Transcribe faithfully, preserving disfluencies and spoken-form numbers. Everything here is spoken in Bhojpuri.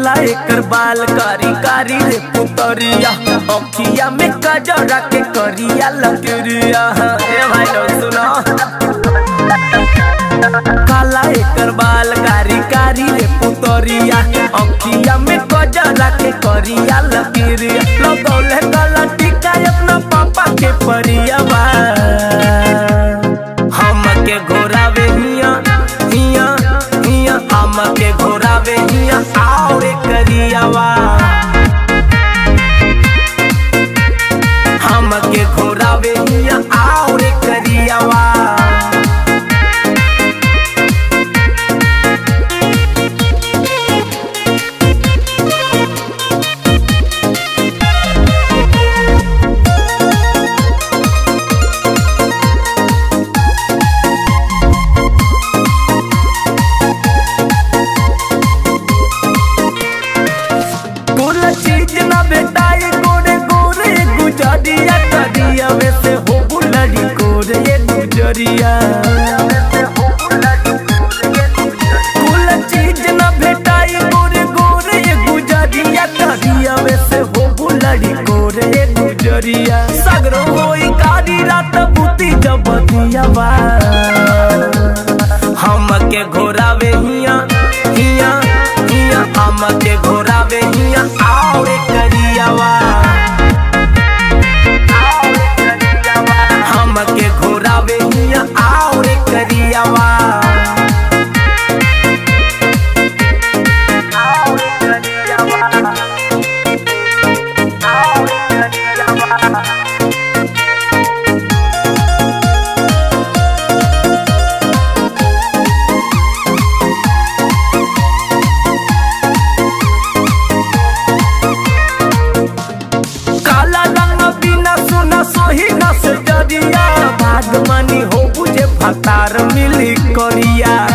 काला एकर बाल कारी कारी रे पुतरिया अखिया में कजरा के करिया लकरिया। ए भाई लोग सुनो, काला एकर बाल कारी कारी रे पुतरिया अखिया में कजरा के करिया लकरिया। लगौले काला टीका अपना पापा के परिया बा हम के घोरावे हिया हिया हिया हम के घोरावे हिया और करियावा हम के घोरावे हिया और करियावा। चीज ना बेटाई गोरे गोरे गुजरिया करिया वैसे हो बुलड़ी गोरे ये गुजरिया। कुल चीज ना बेटाई गोरे गोरे ये गुजरिया करिया वैसे हो बुलड़ी गोरे ये गुजरिया। सगरो होई कारी रात बुती जब दिया बा हम के घोरावे हिया हिया हिया हम के घोरावे हिया और करियावा हम के घोरावे हिया और करियावा। सोही न से जरिया भागमनी हो बुझे फतार मिली करिया।